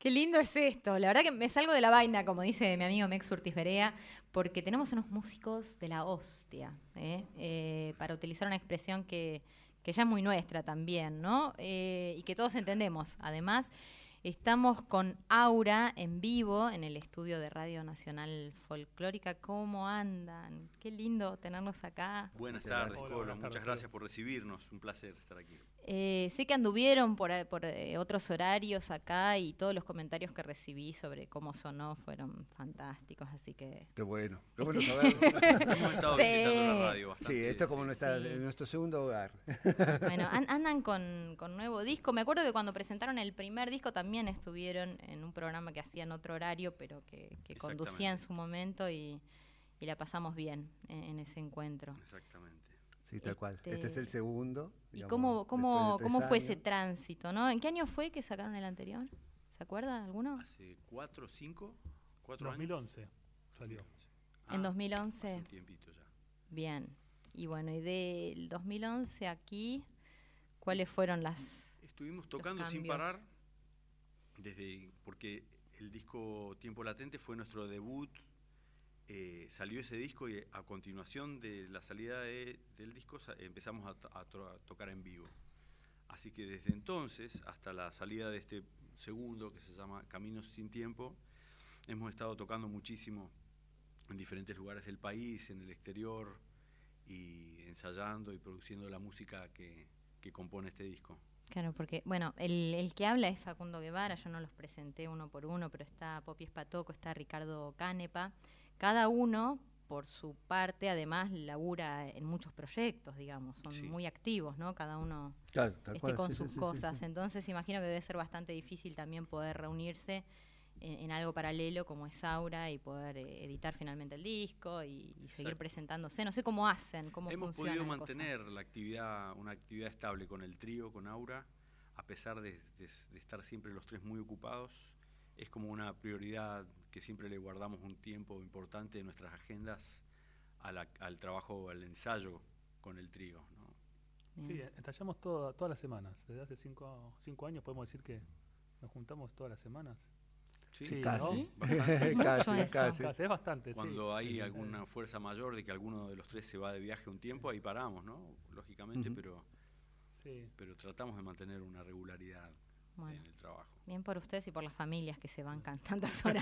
Qué lindo es esto. La verdad que me salgo de la vaina, como dice mi amigo Mex Urtiz Berea, porque tenemos unos músicos de la hostia, para utilizar una expresión que ya es muy nuestra también, ¿no? Y que todos entendemos. Además, estamos con Aura en vivo en el estudio de Radio Nacional Folclórica. ¿Cómo andan? Qué lindo tenerlos acá. Buenas tardes, Colo. Muchas gracias por recibirnos. Un placer estar aquí. Sé que anduvieron por otros horarios acá y todos los comentarios que recibí sobre cómo sonó fueron fantásticos, así que... Qué bueno saberlo. Hemos estado visitando la radio bastante. Sí, esto es como nuestro segundo hogar. Bueno, andan con nuevo disco. Me acuerdo que cuando presentaron el primer disco también estuvieron en un programa que hacía en otro horario, pero que conducía en su momento y la pasamos bien en ese encuentro. Exactamente. Sí, tal cual. Este es el segundo. ¿Y digamos, cómo fue ese tránsito, no? ¿En qué año fue que sacaron el anterior? ¿Se acuerda alguno? Hace 4 o 5, 4 años. 2011 salió. ¿En 2011? Hace un tiempito ya. Bien. Y bueno, y del 2011 aquí, ¿cuáles fueron Estuvimos tocando sin parar, porque el disco Tiempo Latente fue nuestro debut. Salió ese disco y a continuación de la salida del disco empezamos a tocar en vivo. Así que desde entonces hasta la salida de este segundo, que se llama Caminos sin Tiempo, hemos estado tocando muchísimo en diferentes lugares del país, en el exterior, y ensayando y produciendo la música que compone este disco. Claro, porque, bueno, el que habla es Facundo Guevara, yo no los presenté uno por uno, pero está Popi Espatoco, está Ricardo Canepa. Cada uno, por su parte, además labura en muchos proyectos, digamos, son muy activos, ¿no? Cada uno con sus cosas. Sí. Entonces imagino que debe ser bastante difícil también poder reunirse en algo paralelo como es Aura y poder editar finalmente el disco y seguir presentándose. No sé cómo hacen, cómo funciona. Hemos podido mantener una actividad estable con el trío, con Aura, a pesar de estar siempre los tres muy ocupados. Es como una prioridad que siempre le guardamos un tiempo importante en nuestras agendas al trabajo, al ensayo con el trío, ¿no? Sí, ensayamos todas las semanas. Desde hace 5 años podemos decir que nos juntamos todas las semanas. Sí, casi. ¿No? Casi. Es bastante. Cuando hay alguna fuerza mayor de que alguno de los tres se va de viaje un tiempo, ahí paramos, ¿no? Lógicamente, pero tratamos de mantener una regularidad en el trabajo. Bien por ustedes y por las familias que se bancan tantas horas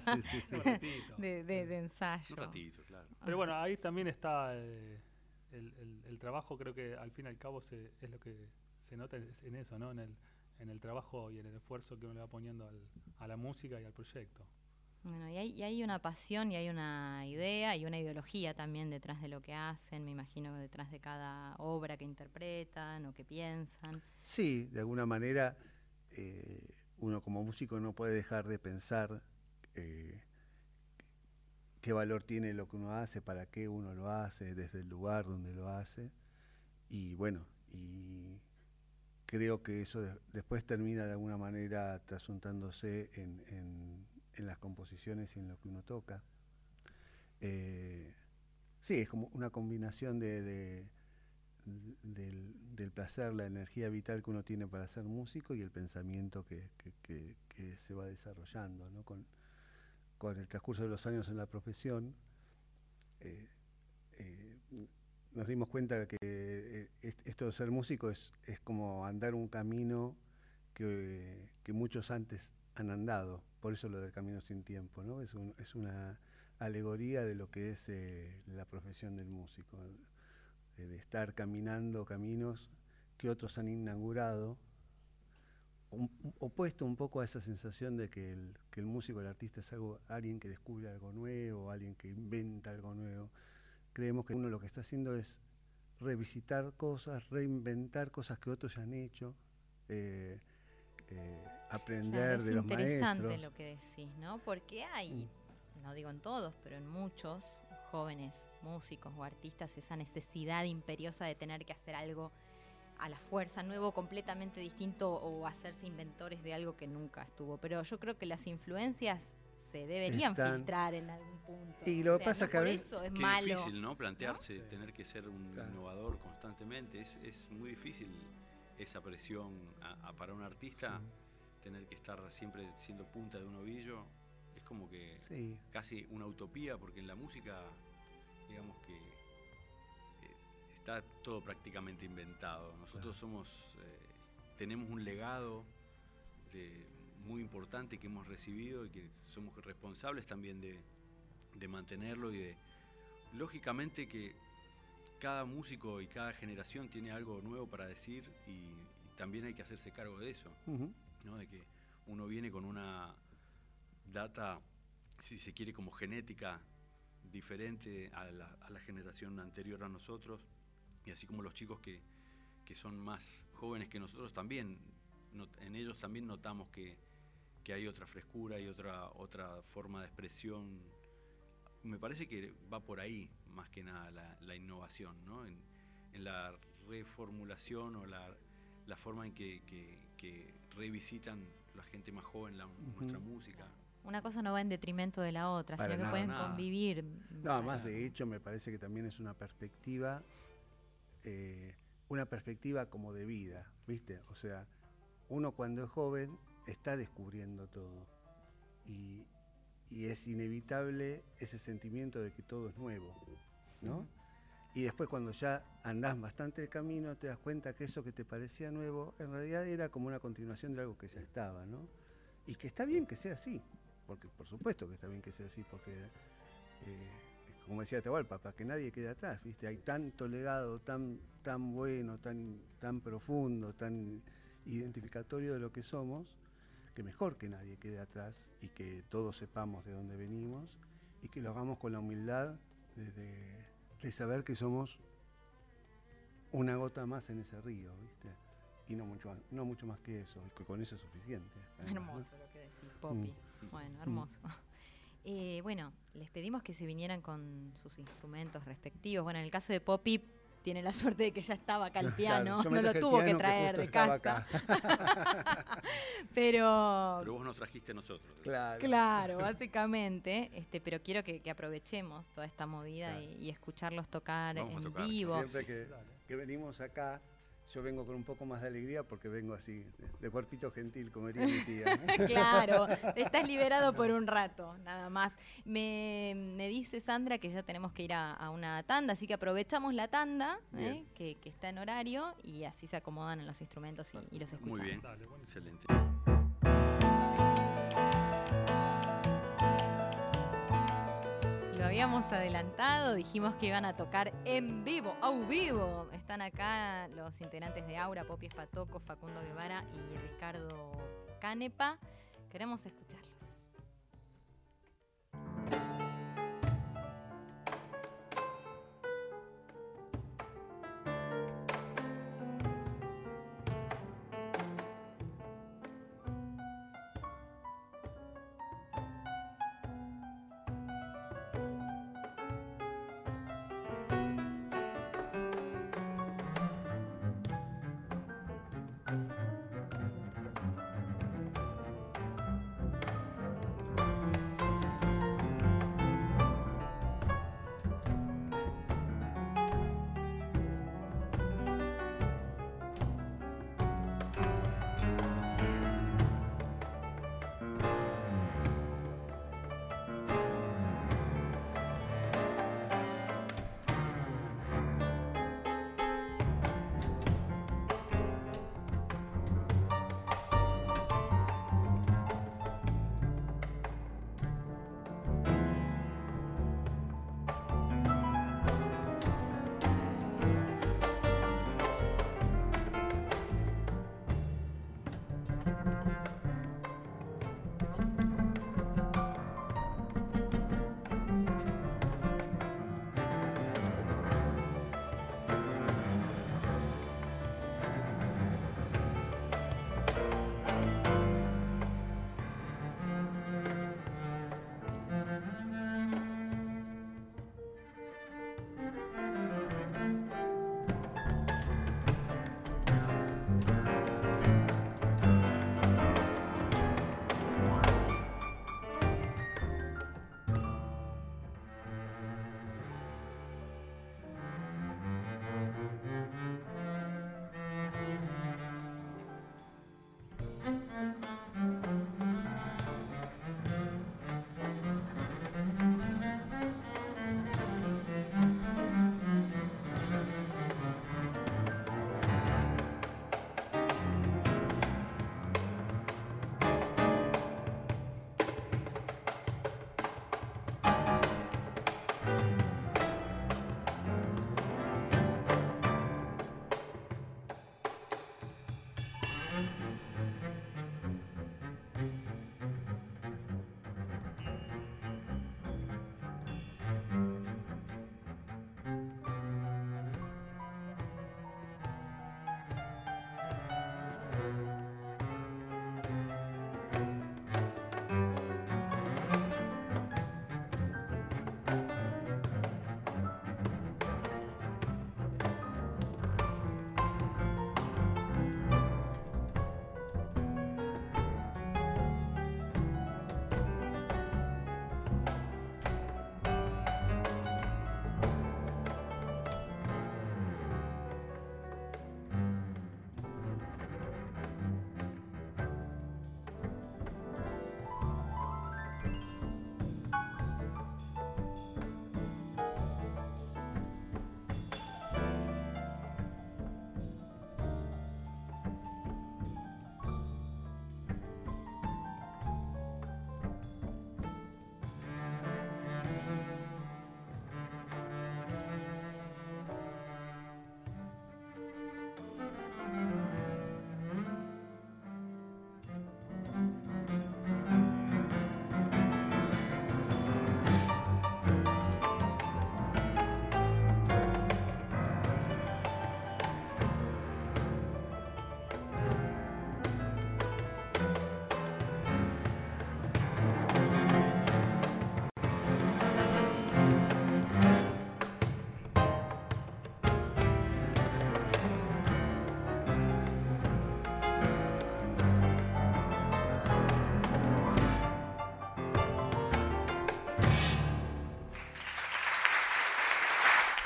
de ensayo. Un ratito, claro. Pero bueno, ahí también está el trabajo, creo que al fin y al cabo es lo que se nota en eso, ¿no? En el trabajo y en el esfuerzo que uno le va poniendo a la música y al proyecto. Bueno, y hay una pasión y hay una idea y una ideología también detrás de lo que hacen, me imagino, detrás de cada obra que interpretan o que piensan. Sí, de alguna manera uno como músico no puede dejar de pensar qué valor tiene lo que uno hace, para qué uno lo hace, desde el lugar donde lo hace. Y bueno, y creo que eso después termina de alguna manera trasuntándose en las composiciones y en lo que uno toca. Sí, es como una combinación del placer, la energía vital que uno tiene para ser músico y el pensamiento que se va desarrollando, ¿no? Con el transcurso de los años en la profesión, nos dimos cuenta que esto de ser músico es como andar un camino que muchos antes han andado, por eso lo del camino sin tiempo, ¿no? Es una alegoría de lo que es la profesión del músico, de estar caminando caminos que otros han inaugurado, opuesto un poco a esa sensación de que el músico, el artista es alguien que descubre algo nuevo, alguien que inventa algo nuevo. Creemos que uno lo que está haciendo es revisitar cosas, reinventar cosas que otros ya han hecho, aprender de los maestros. Es interesante lo que decís, ¿no? Porque hay, no digo en todos, pero en muchos jóvenes músicos o artistas, esa necesidad imperiosa de tener que hacer algo a la fuerza, nuevo, completamente distinto, o hacerse inventores de algo que nunca estuvo. Pero yo creo que las influencias se deberían filtrar en algún punto. Y lo que pasa que a veces es qué malo, difícil, ¿no? Plantearse, ¿no? Tener que ser un innovador constantemente. Es muy difícil esa presión para un artista tener que estar siempre siendo punta de un ovillo, es como que Sí. casi una utopía, porque en la música, digamos que está todo prácticamente inventado. Nosotros tenemos un legado muy importante que hemos recibido y que somos responsables también de mantenerlo lógicamente que cada músico y cada generación tiene algo nuevo para decir y también hay que hacerse cargo de eso, ¿no? De que uno viene con una data, si se quiere, como genética diferente a la generación anterior a nosotros, y así como los chicos que son más jóvenes que nosotros también, en ellos también notamos que hay otra frescura y otra forma de expresión. Me parece que va por ahí más que nada la innovación, ¿no? En la reformulación o la forma en que revisitan la gente más joven nuestra música. Una cosa no va en detrimento de la otra, Para sino que nada, pueden nada. convivir. No, más de hecho me parece que también es una perspectiva como de vida, ¿viste? O sea, uno cuando es joven está descubriendo todo y es inevitable ese sentimiento de que todo es nuevo, ¿no? Y después cuando ya andás bastante el camino te das cuenta que eso que te parecía nuevo en realidad era como una continuación de algo que ya estaba, ¿no? Y que está bien que sea así, porque por supuesto que está bien que sea así, porque como decía Atahualpa, para que nadie quede atrás, ¿viste? Hay tanto legado tan bueno, tan profundo, tan identificatorio de lo que somos, que mejor que nadie quede atrás y que todos sepamos de dónde venimos y que lo hagamos con la humildad de saber que somos una gota más en ese río, ¿viste? Y no mucho más que eso, y que con eso es suficiente. Hermoso lo que decís, Poppy. Bueno, hermoso. Bueno, les pedimos que se vinieran con sus instrumentos respectivos. Bueno, en el caso de Poppy, tiene la suerte de que ya estaba acá el piano, Claro, no lo tuvo que traer de casa. Pero vos nos trajiste a nosotros. Claro, básicamente. Pero quiero que aprovechemos toda esta movida, claro, y escucharlos tocar en vivo. Siempre que venimos acá, yo vengo con un poco más de alegría porque vengo así, de cuerpito gentil, como diría mi tía. Claro, estás liberado por un rato, nada más. Me dice Sandra que ya tenemos que ir a una tanda, así que aprovechamos la tanda, que está en horario, y así se acomodan en los instrumentos y los escuchamos. Muy bien, dale, bueno, excelente. Lo habíamos adelantado, dijimos que iban a tocar en vivo, ¡au vivo! Están acá los integrantes de Aura, Poppy Espatoco, Facundo Guevara y Ricardo Canepa. Queremos escucharlos.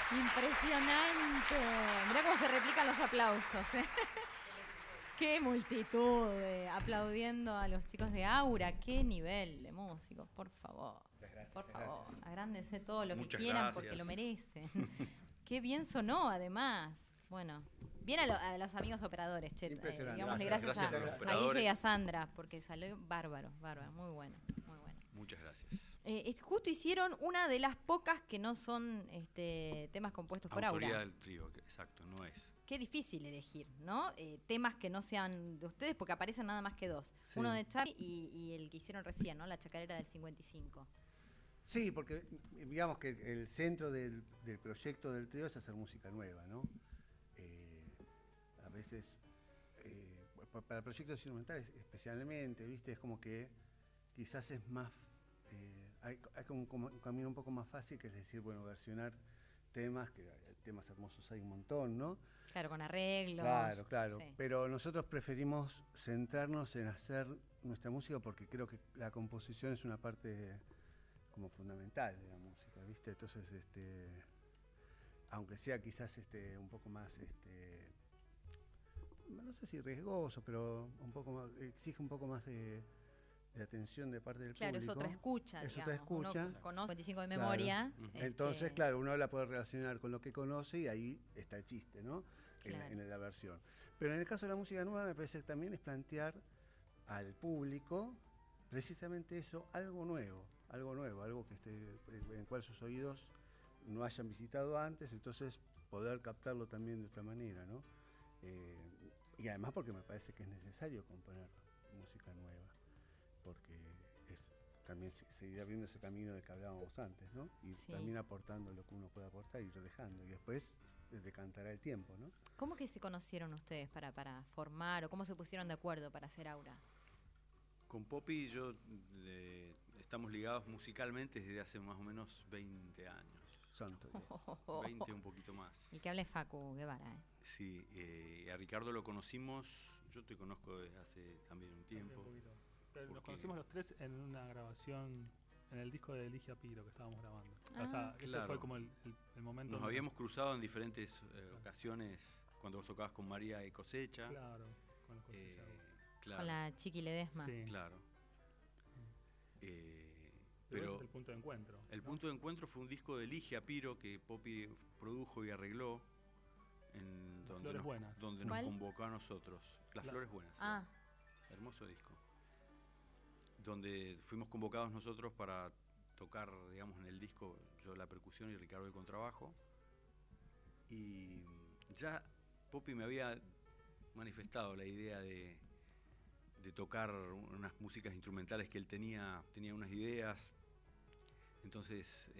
Impresionante. Mirá cómo se replican los aplausos, ¿eh? Qué multitud aplaudiendo a los chicos de Aura. Qué nivel de músicos, por favor. Por favor, agrándense todo lo Muchas que quieran gracias. porque lo merecen. Qué bien sonó, además. Bueno, bien a los amigos operadores, che. Impresionante. Digámosle Gracias gracias, a los a operadores. Guille y a Sandra, porque salió bárbaro, muy bueno, muy bueno. Muchas gracias. Justo hicieron una de las pocas que no son temas compuestos por Autoría Aura. del trío, exacto, no es. Qué difícil elegir, ¿no? Temas que no sean de ustedes, porque aparecen nada más que dos. Sí. Uno de Charlie y el que hicieron recién, ¿no? La chacarera del 55. Sí, porque digamos que el centro del proyecto del trío es hacer música nueva, ¿no? A veces, para proyectos instrumentales especialmente, ¿viste? Es como que quizás es más, hay como un camino un poco más fácil, que es decir, bueno, versionar temas, que temas hermosos hay un montón, ¿no? Claro, con arreglos. Claro. Sí. Pero nosotros preferimos centrarnos en hacer nuestra música porque creo que la composición es una parte como fundamental de la música, ¿viste? Entonces, aunque sea quizás un poco más, no sé si riesgoso, pero un poco más, exige un poco más de atención de parte del Claro, público. es otra escucha, Es digamos. otra escucha. Uno conoce 55 de Claro. memoria. Entonces, claro, uno la puede relacionar con lo que conoce y ahí está el chiste, ¿no? Claro. En la versión. Pero en el caso de la música nueva me parece que también es plantear al público precisamente eso, algo nuevo, algo que en el cual sus oídos no hayan visitado antes, entonces poder captarlo también de otra manera, ¿no? Y además porque me parece que es necesario componer música nueva, porque también seguir abriendo ese camino del que hablábamos antes, ¿no? Y Sí. también aportando lo que uno puede aportar y ir dejando, y después decantará el tiempo, ¿no? ¿Cómo que se conocieron ustedes para formar o cómo se pusieron de acuerdo para hacer Aura? Con Poppy y yo estamos ligados musicalmente desde hace más o menos 20 años. Santo Dios. 20, un poquito más. El que habla es Facu Guevara, ¿eh? Sí, a Ricardo lo conocimos, yo te conozco desde hace también un tiempo. Pero nos Porque- conocimos los tres en una grabación, en el disco de Ligia Piro que estábamos grabando. Ah. O sea, ese Claro. fue como el momento. Nos donde- habíamos cruzado en diferentes Exacto. ocasiones cuando vos tocabas con María y Cosecha. Claro, con los Eh, cosechados. claro, Con la Chiqui Ledesma. Sí. claro. Pero ese Pero es el punto de encuentro. el ¿no? punto de encuentro fue un disco de Ligia Piro que Poppy produjo y arregló en Las donde Flores nos, Buenas. donde nos ¿Cuál? convocó a nosotros. Las La- Flores Buenas. Ah, Hermoso disco. Donde fuimos convocados nosotros para tocar, digamos, en el disco, yo la percusión y Ricardo el contrabajo. Y ya Poppy me había manifestado la idea de tocar unas músicas instrumentales que él tenía unas ideas. Entonces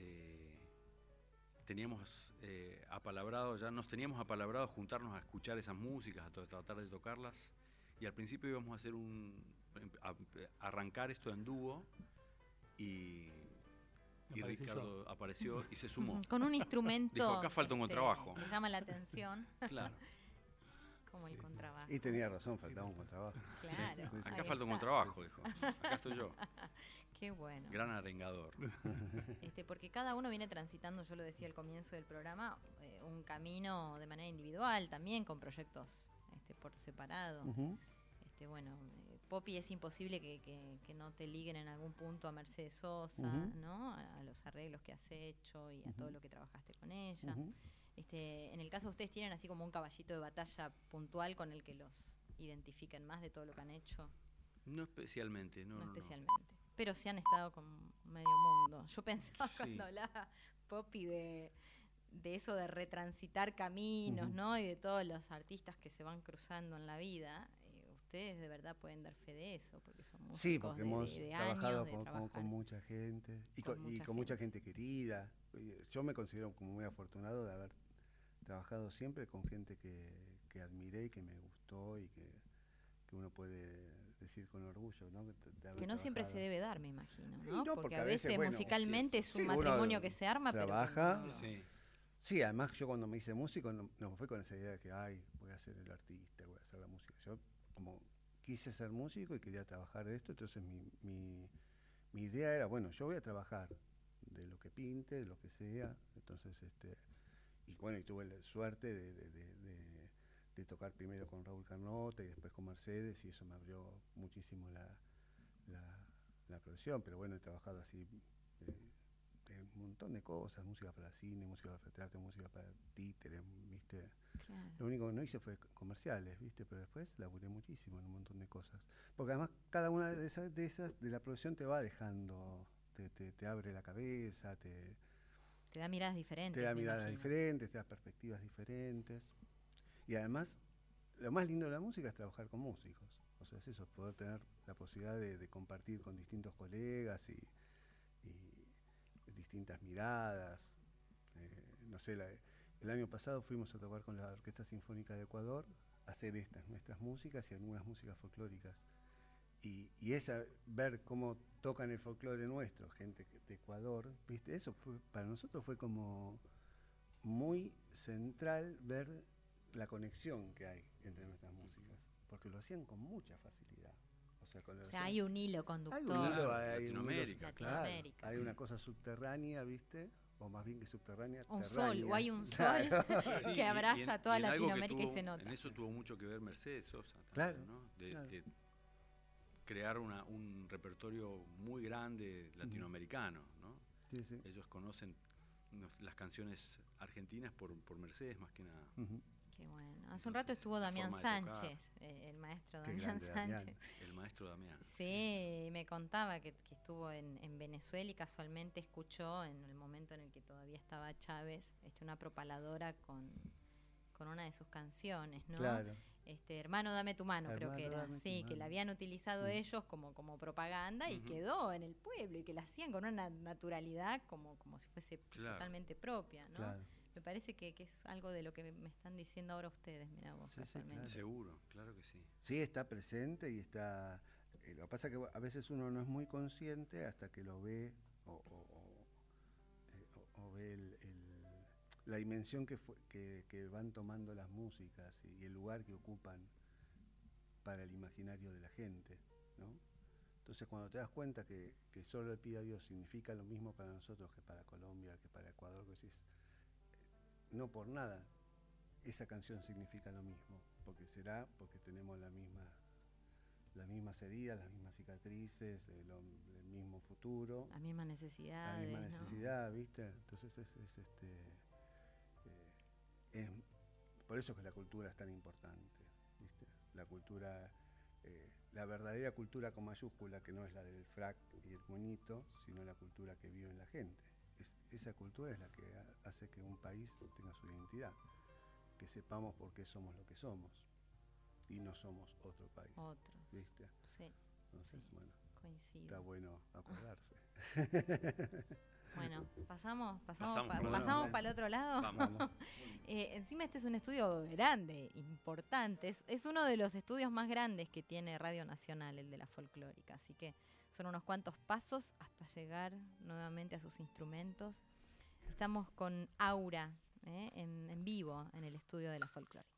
nos teníamos apalabrado juntarnos a escuchar esas músicas, a tratar de tocarlas. Y al principio íbamos a hacer arrancar esto en dúo y Aparecí Ricardo apareció y se sumó. con un instrumento. Dijo, acá falta un contrabajo. Que llama la atención, Claro, como el Sí, sí. contrabajo. Y tenía razón, faltaba un contrabajo. Claro. acá ahí falta un está. contrabajo, dijo. Acá estoy yo, Qué bueno. gran arengador. Porque cada uno viene transitando, yo lo decía al comienzo del programa, un camino de manera individual también, con proyectos por separado. Ujú. Poppy es imposible que no te liguen en algún punto a Mercedes Sosa, Ujú. ¿no? A los arreglos que has hecho y a todo lo que trabajaste con ella. Ujú. En el caso de ustedes, ¿tienen así como un caballito de batalla puntual con el que los identifiquen más de todo lo que han hecho? No especialmente, no. No no. especialmente. Pero sí han estado con medio mundo. Yo pensaba Sí. cuando hablaba Poppy de eso de retransitar caminos, Ujú. ¿no? Y de todos los artistas que se van cruzando en la vida. Ustedes de verdad pueden dar fe de eso, porque son músicos Sí, porque hemos de trabajado años de con trabajar. mucha gente y Con con, mucha mucha gente querida. Yo me considero como muy afortunado de haber trabajado siempre con gente que admiré y que me gustó y que uno puede decir con orgullo, ¿no? De haber Que no siempre se trabajado. debe dar, me imagino, Sí, ¿no? no, porque porque a a veces veces, bueno, musicalmente es un sí, uno matrimonio que se arma, trabaja. pero... Sí. Sí, además yo cuando me hice músico no fue con esa idea de que, ay, voy a ser el artista, voy a hacer la música. Yo como quise ser músico y quería trabajar de esto, entonces mi idea era, bueno, yo voy a trabajar de lo que pinte, de lo que sea, entonces bueno, y tuve la suerte de tocar primero con Raúl Carnota y después con Mercedes, y eso me abrió muchísimo la profesión. Pero bueno, he trabajado así de un montón de cosas, música para cine, música para teatro, música para títeres, ¿viste? Claro. Lo único que no hice fue comerciales, ¿viste? Pero después laburé muchísimo en un montón de cosas. Porque además cada una de esas de la profesión te va dejando, te abre la cabeza, Te da miradas diferentes. te da me miradas imagino. diferentes, te da perspectivas diferentes. Y además, lo más lindo de la música es trabajar con músicos. O sea, es eso, poder tener la posibilidad de compartir con distintos colegas y distintas miradas. No sé, el año pasado fuimos a tocar con la Orquesta Sinfónica de Ecuador, a hacer nuestras músicas y algunas músicas folclóricas. Y ver cómo tocan el folclore nuestro, gente de Ecuador, ¿viste? Eso para nosotros fue como muy central, ver la conexión que hay entre nuestras músicas, porque lo hacían con mucha facilidad. O sea, hay un hilo conductor. Hay un hilo, Claro, hay Latinoamérica, claro, Latinoamérica. hay una cosa subterránea, ¿viste? O más bien que subterránea, Un terránea. sol, o hay un Claro. sol Sí, que abraza en- toda y en algo que Latinoamérica y tuvo- se nota. En eso tuvo mucho que ver Mercedes Sosa también, Claro, ¿no? claro. De crear un repertorio muy grande latinoamericano, ¿no? Sí, sí. Ellos conocen las canciones argentinas por Mercedes más que nada. Ujú. Qué bueno. Hace un Entonces, rato estuvo la Damián forma de tocar. Sánchez, el maestro Qué Damián grande, Damián. Sánchez. El maestro Damián. Sí, me contaba que estuvo en Venezuela y casualmente escuchó en el momento en el que todavía estaba Chávez una propaladora con una de sus canciones, ¿no? Claro. Hermano, dame tu mano, creo Hermano, que era. dame tu Sí, que mano. la habían utilizado ellos como propaganda y Ujú. quedó en el pueblo y que la hacían con una naturalidad como si fuese Claro. totalmente propia, ¿no? Claro. Me parece que es algo de lo que me están diciendo ahora ustedes, mira vos, Sí, sí, casualmente. claro. Seguro, claro que sí. Sí, está presente y está... lo que pasa es que a veces uno no es muy consciente hasta que lo ve o ve la dimensión que van tomando las músicas y el lugar que ocupan para el imaginario de la gente, ¿no? Entonces cuando te das cuenta que solo le pido a Dios significa lo mismo para nosotros que para Colombia, que para Ecuador, que decís, no por nada esa canción significa lo mismo, porque tenemos las mismas heridas, las mismas cicatrices, el mismo futuro, Las mismas la necesidades, misma ¿no? necesidad, ¿viste? Entonces por eso es que la cultura es tan importante, ¿viste? La cultura, la verdadera cultura con mayúscula, que no es la del frac y el moñito, sino la cultura que vive en la gente. Esa cultura es la que hace que un país tenga su identidad, que sepamos por qué somos lo que somos y no somos otro país, Otros. ¿viste? Sí, Entonces, Sí. bueno, coincido. está bueno acordarse. Bueno, pasamos Pasamos para el otro lado. Vamos. Encima este es un estudio grande, importante. Es uno de los estudios más grandes que tiene Radio Nacional, el de la folclórica. Así que son unos cuantos pasos hasta llegar nuevamente a sus instrumentos. Estamos con Aura en vivo en el estudio de la folclórica.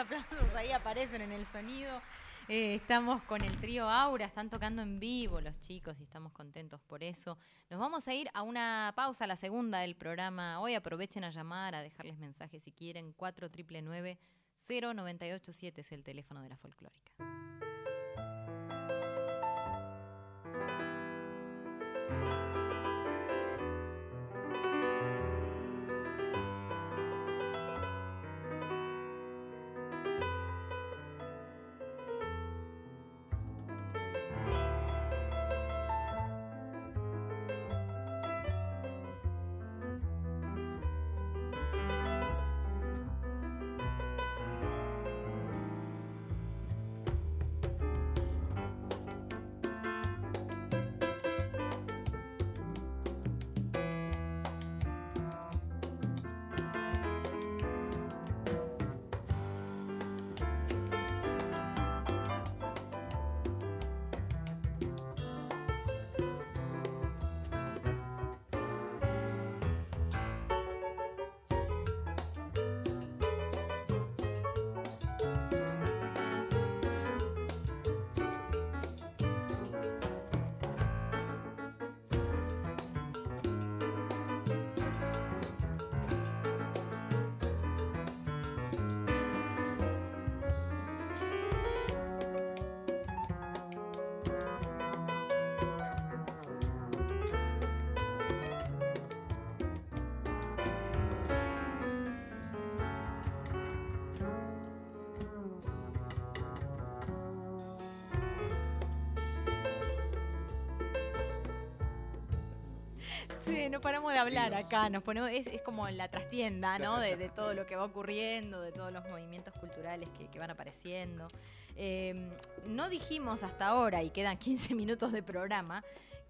aplausos ahí aparecen en el sonido. Estamos con el trío Aura, están tocando en vivo los chicos y estamos contentos por eso. Nos vamos a ir a una pausa, la segunda del programa. Hoy aprovechen a llamar, a dejarles mensajes si quieren. 4999-0987 es el teléfono de la folclórica. Sí, no paramos de hablar acá, nos ponemos, es como la trastienda, ¿no? De todo lo que va ocurriendo, de todos los movimientos culturales que van apareciendo. No dijimos hasta ahora, y quedan 15 minutos de programa,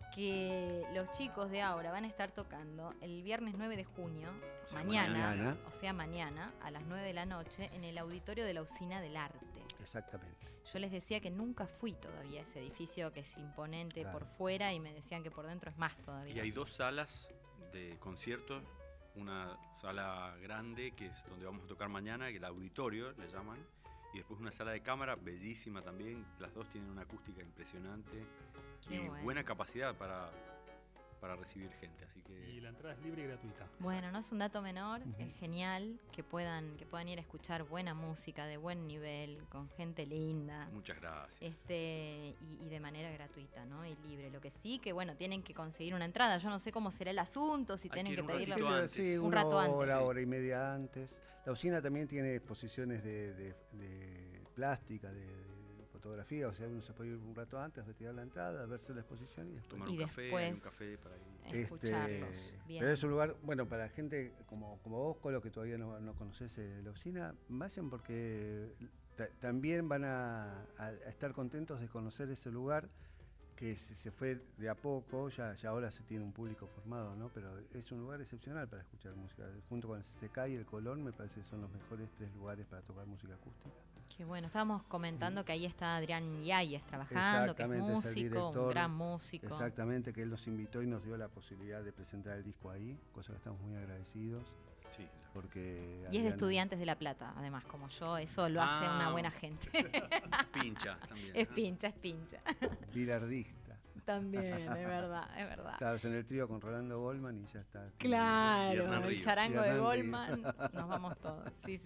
que los chicos de Aura van a estar tocando el viernes 9 de junio, mañana, a las 9 de la noche, en el auditorio de la Usina del Arte. Exactamente. Yo les decía que nunca fui todavía a ese edificio que es imponente por fuera y me decían que por dentro es más todavía. Y hay 2 salas de conciertos, una sala grande que es donde vamos a tocar mañana, que el auditorio le llaman, y después una sala de cámara bellísima también, las 2 tienen una acústica impresionante. Qué y buena capacidad para recibir gente, así que... Y la entrada es libre y gratuita. Bueno, no es un dato menor, es genial que puedan ir a escuchar buena música de buen nivel, con gente linda. Muchas gracias. Y de manera gratuita, ¿no? Y libre. Lo que sí, que bueno, tienen que conseguir una entrada. Yo no sé cómo será el asunto, si tienen que pedirlo sí, un rato antes. Hora y media antes. La usina también tiene exposiciones de plástica, de fotografía, o sea, uno se puede ir un rato antes, retirar la entrada, verse la exposición y después tomar un café para ir. Escucharlos. Bien. Pero es un lugar, bueno, para gente como vos, Colo, que todavía no conocés la usina, vayan porque también van a estar contentos de conocer ese lugar que se fue de a poco, ya ahora se tiene un público formado, ¿no? Pero es un lugar excepcional para escuchar música. Junto con el CCK y el Colón, me parece que son los mejores 3 lugares para tocar música acústica. Qué bueno, estábamos comentando que ahí está Adrián Yáñez trabajando, que es músico, un gran músico. Exactamente, que él nos invitó y nos dio la posibilidad de presentar el disco ahí, cosa que estamos muy agradecidos. Sí. Porque y es de Estudiantes de La Plata, además, como yo, eso lo hace una buena gente. Pincha también. Es pincha. Bilardista. También, es verdad. Claro, en el trío con Rolando Goldman y ya está. Claro, el charango de Goldman, nos vamos todos. Sí.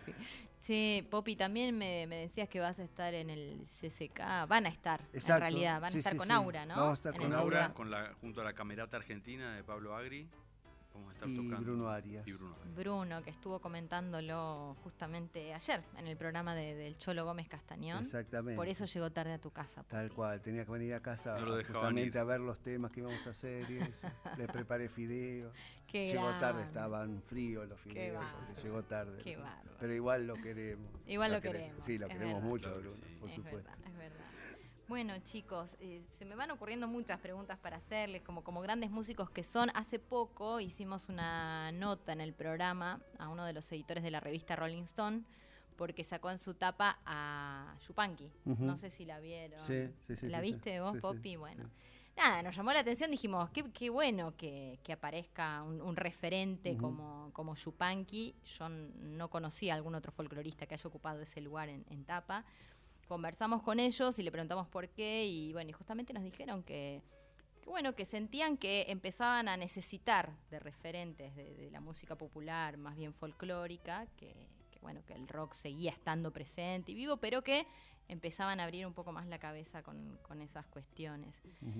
Che, Popi, también me decías que vas a estar en el CCK, van a estar, exacto, en realidad, van a estar con Aura, ¿no? Vamos a estar con Aura, junto a la Camerata Argentina de Pablo Agri. Vamos a estar tocando. Bruno Arias. Bruno, que estuvo comentándolo justamente ayer en el programa del Cholo Gómez Castañón. Exactamente. Por eso llegó tarde a tu casa, Popi. Tal cual, tenía que venir a casa justamente a ver los temas que íbamos a hacer y eso. Le preparé fideos. Llegó tarde, estaban fríos los fideos, porque llegó tarde. Qué bárbaro. Pero igual lo queremos. Sí, lo queremos mucho, Bruno, por supuesto. Es verdad. Bueno, chicos, se me van ocurriendo muchas preguntas para hacerles, como grandes músicos que son. Hace poco hicimos una nota en el programa a uno de los editores de la revista Rolling Stone, porque sacó en su tapa a Yupanqui. No sé si la vieron. Sí. ¿La viste vos, sí, Popi? Sí, bueno. sí. nada, nos llamó la atención, dijimos, qué bueno que aparezca un referente como Yupanqui. Yo no conocía a algún otro folclorista que haya ocupado ese lugar en Tapa. Conversamos con ellos y le preguntamos por qué, y bueno, y justamente nos dijeron que sentían que empezaban a necesitar de referentes de la música popular, más bien folclórica, que el rock seguía estando presente y vivo, pero que empezaban a abrir un poco más la cabeza con esas cuestiones.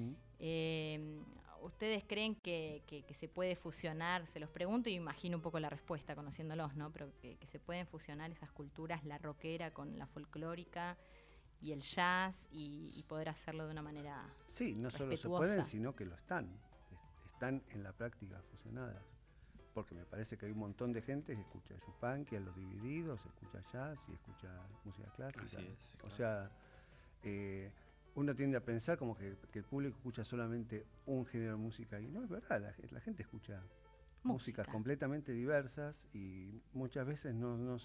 ¿Ustedes creen que se puede fusionar? Se los pregunto y imagino un poco la respuesta conociéndolos, ¿no? Pero que se pueden fusionar esas culturas, la rockera con la folclórica y el jazz, y poder hacerlo de una manera sí, no solo se pueden, sino que lo están en la práctica fusionadas, porque me parece que hay un montón de gente que escucha Yupanqui, a Los Divididos, escucha jazz y escucha música clásica. Así es, claro. O sea, uno tiende a pensar como que el público escucha solamente un género de música, y no es verdad, la gente escucha músicas completamente diversas, y muchas veces no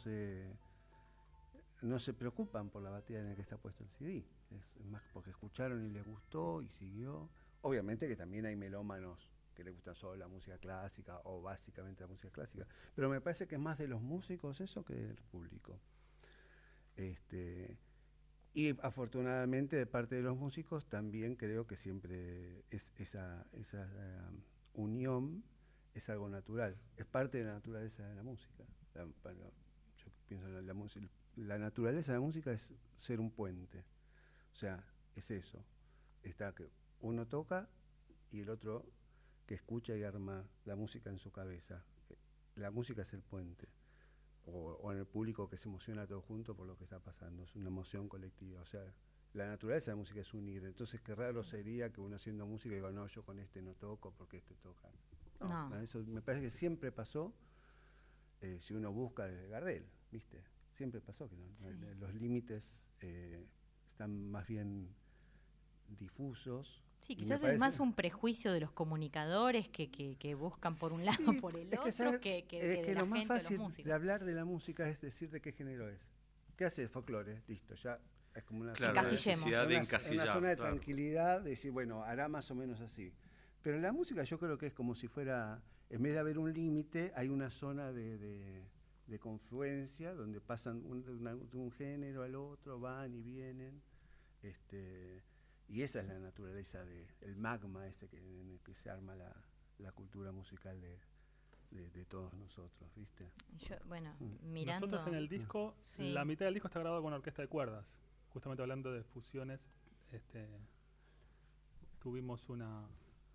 se preocupan por la batería en la que está puesto el CD. Es más porque escucharon y les gustó y siguió. Obviamente que también hay melómanos que les gusta solo la música clásica o básicamente la música clásica, pero me parece que es más de los músicos eso que del público. Y afortunadamente de parte de los músicos también creo que siempre esa unión es algo natural, es parte de la naturaleza de la música. Yo pienso en la música. La naturaleza de la música es ser un puente, o sea, es eso, está que uno toca y el otro que escucha y arma la música en su cabeza. La música es el puente, o en el público que se emociona todo junto por lo que está pasando, es una emoción colectiva, o sea, la naturaleza de la música es unir, entonces qué raro sería que uno haciendo música diga, no, yo con este no toco porque este toca. No. Eso me parece que siempre pasó, si uno busca desde Gardel, ¿viste? Siempre pasó que los límites están más bien difusos. Sí, quizás es más un prejuicio de los comunicadores que buscan por un lado por el otro que de la lo más gente, fácil de los músicos. de hablar de la música es decir de qué género es. ¿Qué hace folclore? Listo, ya es como una zona de tranquilidad, de decir, bueno, hará más o menos así. Pero en la música yo creo que es como si fuera, en vez de haber un límite, hay una zona de confluencia donde pasan de un género al otro, van y vienen, y esa es la naturaleza del magma en el que se arma la cultura musical de todos nosotros, ¿viste? Mirando... Nosotros en el disco, la mitad del disco está grabado con orquesta de cuerdas, justamente hablando de fusiones, tuvimos una...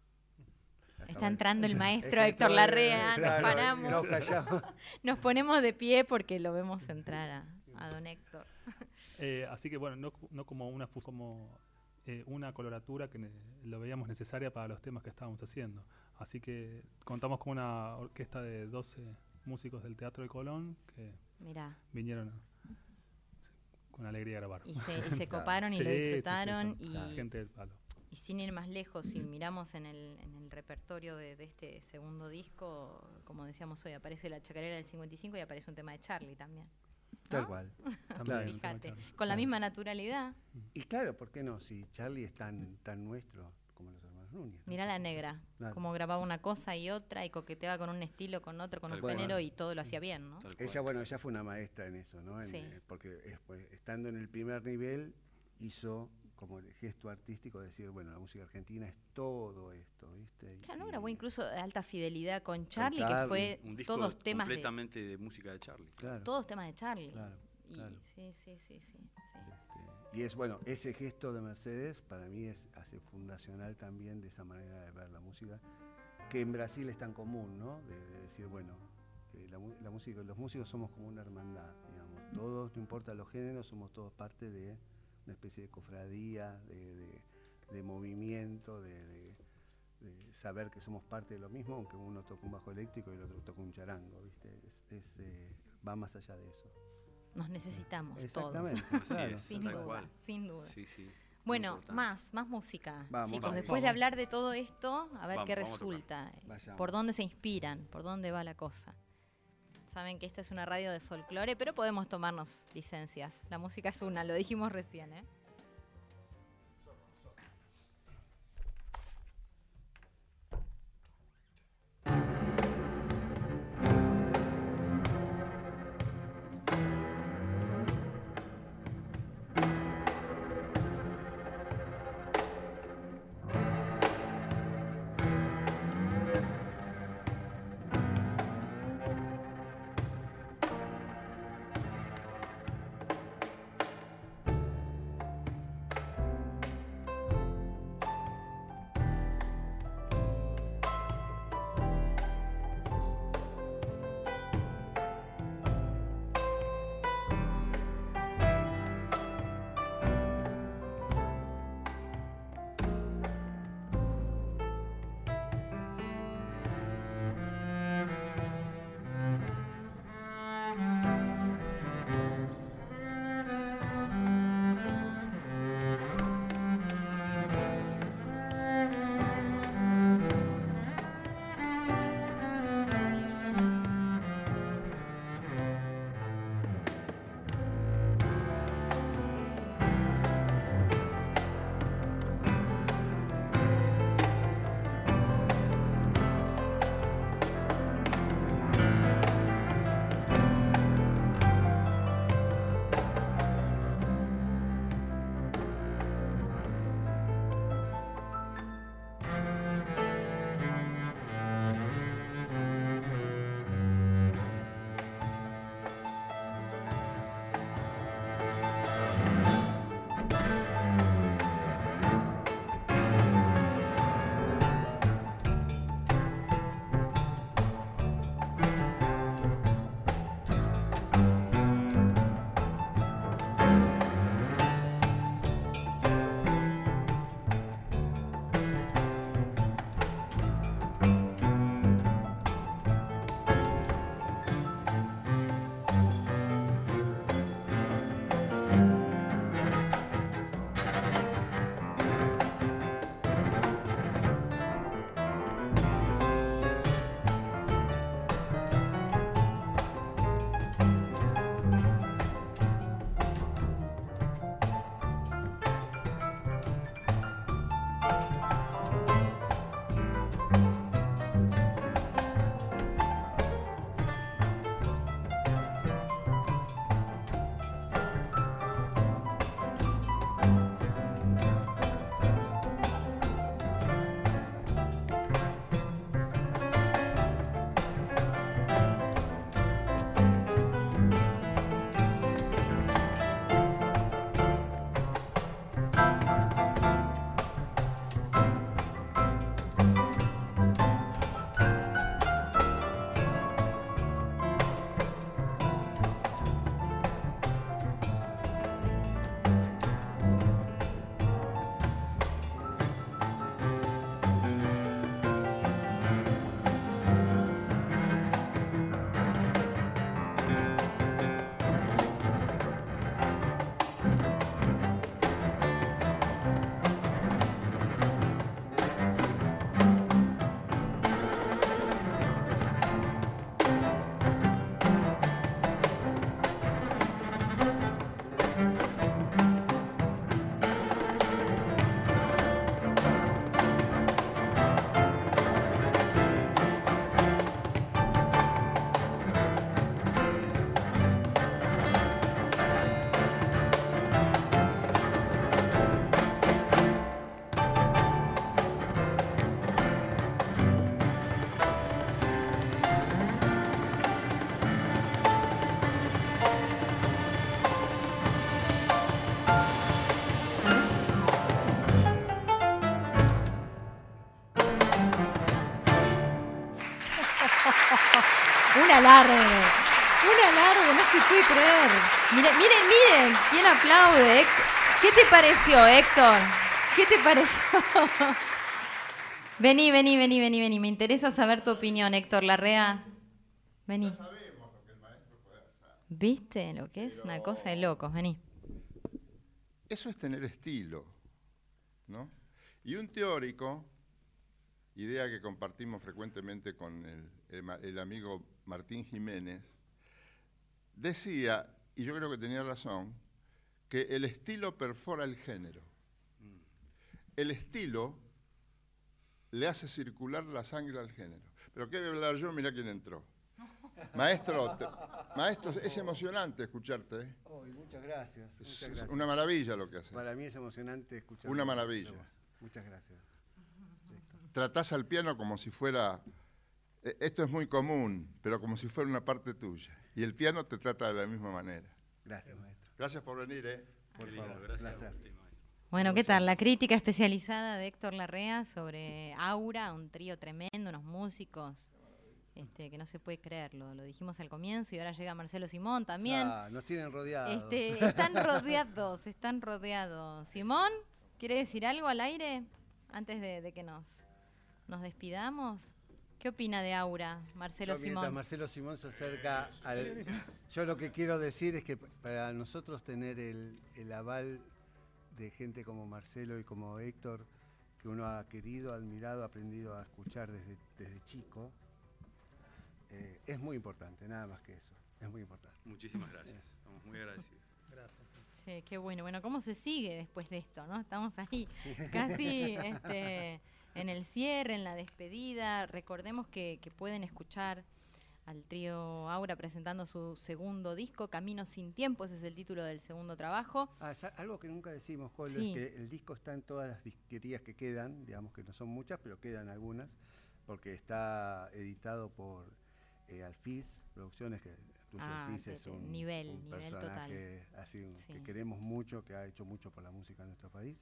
Está entrando el maestro Héctor Larrea, nos paramos, nos ponemos de pie porque lo vemos entrar a don Héctor. Así que bueno, no como una fusión, como una coloratura que lo veíamos necesaria para los temas que estábamos haciendo. Así que contamos con una orquesta de 12 músicos del Teatro de Colón que vinieron con alegría a grabar. Y se coparon y lo disfrutaron. Gente del palo. Y sin ir más lejos, si miramos en el repertorio de este segundo disco, como decíamos hoy, aparece La Chacarera del 55 y aparece un tema de Charlie también, ¿no? Tal cual. Claro. Fíjate, con la misma naturalidad. Y claro, ¿por qué no? Si Charlie es tan nuestro como los hermanos Núñez. Mirá la negra, como grababa una cosa y otra y coqueteaba con un estilo, con otro, con un género y todo lo hacía bien, ¿no? Ella fue una maestra en eso, ¿no? Porque estando en el primer nivel hizo como el gesto artístico de decir, bueno, la música argentina es todo esto, ¿viste? Claro, no grabó incluso Alta Fidelidad con Charlie, que fue un disco todos temas completamente de música de Charlie. Claro. Todos temas de Charlie. Claro. Sí. Y es bueno, ese gesto de Mercedes para mí hace fundacional también de esa manera de ver la música, que en Brasil es tan común, ¿no? De decir, bueno, la música, los músicos somos como una hermandad, digamos, todos, no importa los géneros, somos todos parte de una especie de cofradía, de movimiento, de saber que somos parte de lo mismo, aunque uno toca un bajo eléctrico y el otro toca un charango, ¿viste? Va más allá de eso. Nos necesitamos todos. Claro. Sin duda. Sí. Bueno, más música, vamos, chicos. vamos, después de hablar de todo esto, a ver qué resulta. Vayamos. ¿Por dónde se inspiran? ¿Por dónde va la cosa? Saben que esta es una radio de folclore, pero podemos tomarnos licencias. La música es una, lo dijimos recién, ¿eh? Un alarde, no se puede creer. Miren, ¿quién aplaude? ¿Qué te pareció, Héctor? ¿Qué te pareció? Vení, me interesa saber tu opinión, Héctor Larrea. Vení. Ya sabemos lo que el maestro puede hacer. ¿Viste lo que es? Una cosa de locos, vení. Eso es tener estilo, ¿no? Y un teórico, idea que compartimos frecuentemente con el amigo Martín Jiménez, decía, y yo creo que tenía razón, que el estilo perfora el género. El estilo le hace circular la sangre al género. Pero qué voy a hablar yo, mirá quién entró. Maestro, es emocionante escucharte. ¿Eh? Oh, muchas gracias. Es una maravilla lo que haces. Para mí es emocionante escuchar. Una maravilla. Muchas gracias. Tratás al piano como si fuera, esto es muy común, pero como si fuera una parte tuya. Y el piano te trata de la misma manera. Gracias, maestro. Gracias por venir, Por Qué lindo, favor, gracias placer. a usted, maestro. Bueno, ¿qué tal? La crítica especializada de Héctor Larrea sobre Aura, un trío tremendo, unos músicos que no se puede creer, lo dijimos al comienzo y ahora llega Marcelo Simón también. Nos tienen rodeados. Están rodeados. Simón, ¿quiere decir algo al aire antes de que nos despidamos? ¿Qué opina de Aura, Marcelo Mientras Simón? Marcelo Simón se acerca al... Yo lo que quiero decir es que para nosotros tener el aval de gente como Marcelo y como Héctor, que uno ha querido, admirado, aprendido a escuchar desde chico, es muy importante, nada más que eso. Es muy importante. Muchísimas gracias. Estamos muy agradecidos. Gracias. Che, qué bueno. Bueno, ¿cómo se sigue después de esto, no? Estamos ahí casi en el cierre, en la despedida. Recordemos que pueden escuchar al trío Aura presentando su segundo disco, Camino sin Tiempo, ese es el título del segundo trabajo. Algo que nunca decimos, Colo, Sí. es que el disco está en todas las disquerías que quedan, digamos que no son muchas, pero quedan algunas, porque está editado por Alfiz Producciones, que Tuyo Alfiz es un nivel personaje total. así Sí. que queremos mucho, que ha hecho mucho por la música en nuestro país,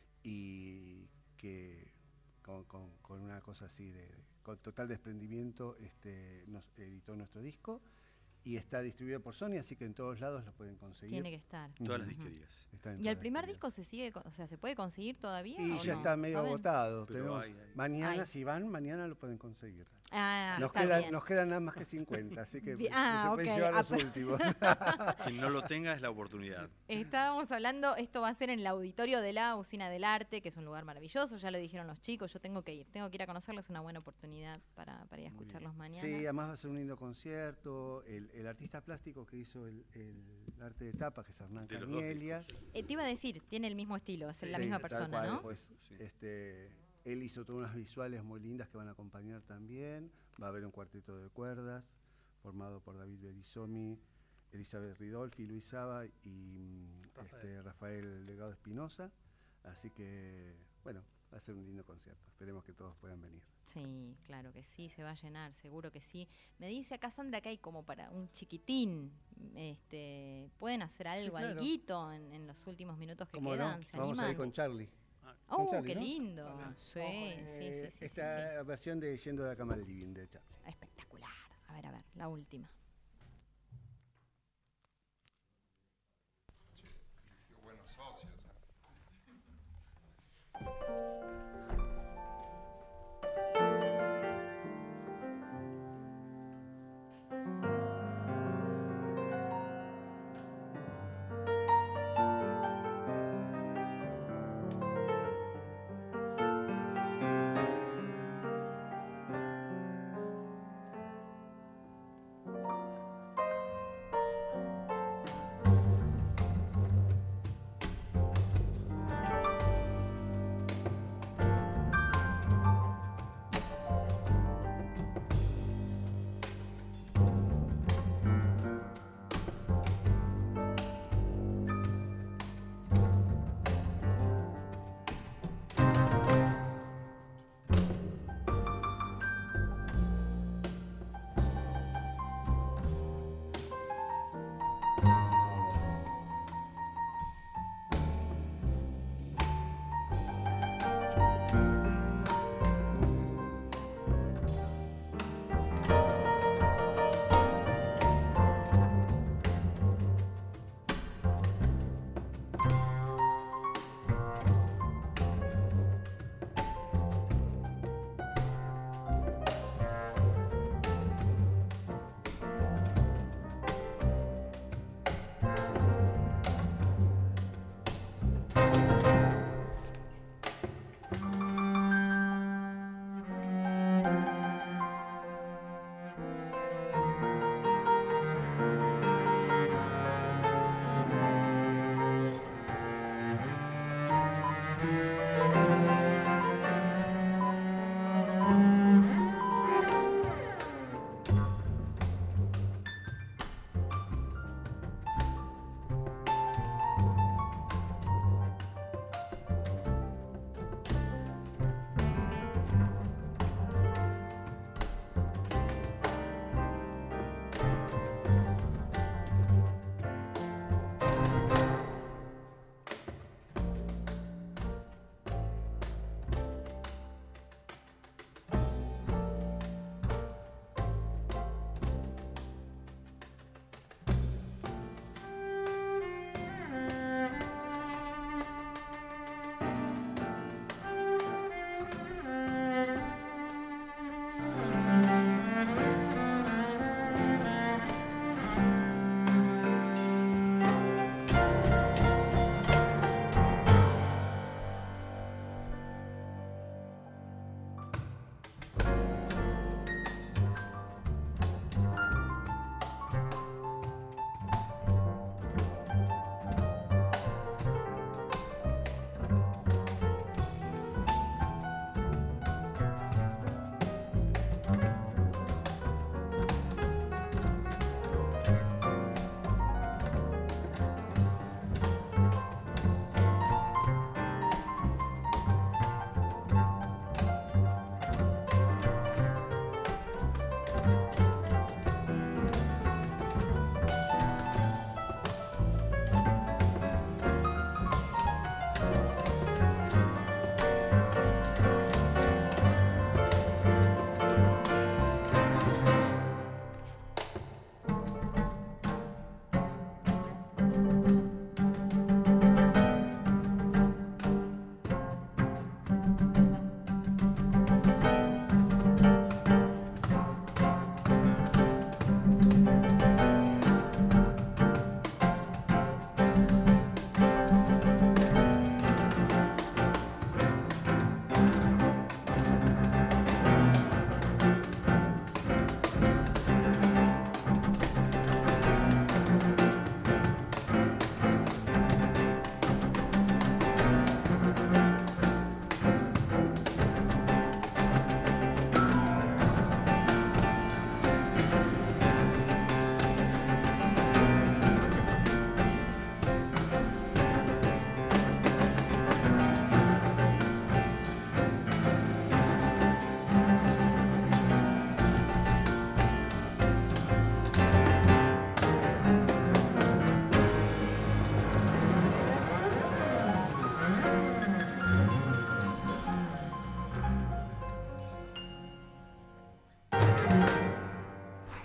y que con una cosa así con total desprendimiento nos editó nuestro disco y está distribuido por Sony, así que en todos lados lo pueden conseguir. Tiene que estar. Todas las Ujú. disquerías. Está en ¿Y todas el las primer disquerías. disco se sigue, se puede conseguir todavía? Y o ya no? está medio ¿Saben? agotado. Pero Tenemos hay. mañana, Hay. si van, mañana lo pueden conseguir. Ah, Nos está bien. quedan nada más que 50, así que Bien. se pueden Ok. llevar los últimos. Quien no lo tenga es la oportunidad. Estábamos hablando, esto va a ser en el auditorio de la Usina del Arte, que es un lugar maravilloso, ya lo dijeron los chicos, yo tengo que ir a conocerlo, es una buena oportunidad para ir a escucharlos mañana. Sí, además va a ser un lindo concierto. El artista plástico que hizo el arte de tapa, que es Hernán De los dos Cañelias. Te iba a decir, tiene el mismo estilo, es la Sí, misma tal persona, cual, ¿no? pues, Sí. él hizo todas unas visuales muy lindas que van a acompañar también. Va a haber un cuarteto de cuerdas formado por David Berisomi, Elizabeth Ridolfi, Luis Saba y Rafael Delgado Espinosa. Así que, bueno, va a ser un lindo concierto. Esperemos que todos puedan venir. Sí, claro que sí, se va a llenar, seguro que sí. Me dice acá Sandra que hay como para un chiquitín, ¿pueden hacer algo, claro. alguito en los últimos minutos que ¿Cómo quedan? no? ¿Se Vamos a ir animan? con Charlie. ¡Oh, Charlie, qué ¿no? lindo! Sí, sí. Esta versión de Yendo a la cama del living de Charlie. Espectacular. A ver, la última. Qué buenos socios.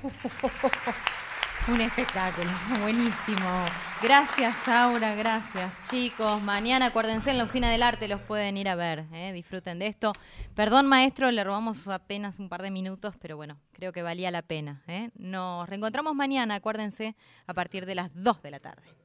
Un espectáculo, buenísimo. Gracias, Aura, gracias. Chicos, mañana acuérdense, en la Usina del Arte los pueden ir a ver, disfruten de esto. Perdón, maestro, le robamos apenas un par de minutos, pero bueno, creo que valía la pena. Nos reencontramos mañana, acuérdense, a partir de las 2 de la tarde.